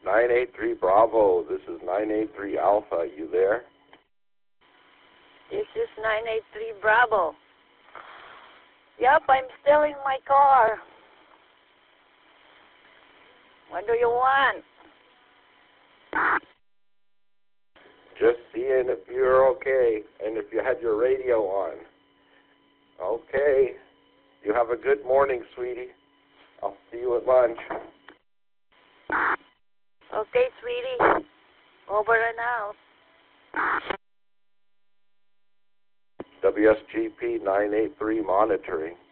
983 Bravo. This is 983 Alpha. You there? This is 983 Bravo. Yep, I'm still in my car. What do you want? Just seeing if you're okay and if you had your radio on. Okay. You have a good morning, sweetie. I'll see you at lunch. Okay, sweetie. Over and out. WSGP 983 monitoring.